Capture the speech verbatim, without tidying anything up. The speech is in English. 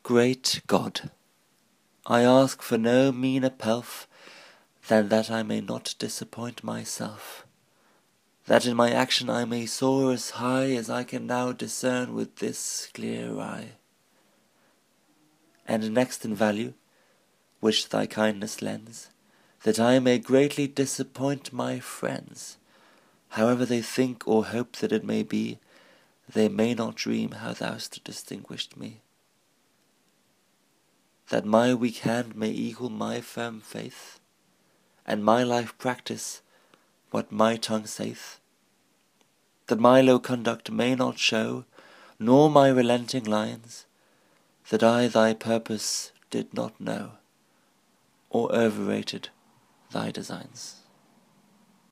Great God, I ask for no meaner pelf than that I may not disappoint myself, that in my action I may soar as high as I can now discern with this clear eye. And next in value, which thy kindness lends, that I may greatly disappoint my friends, however they think or hope that it may be, they may not dream how thou'st distinguished me. That my weak hand may equal my firm faith, and my life practice what my tongue saith, that my low conduct may not show, nor my relenting lines, that I thy purpose did not know, or overrated thy designs.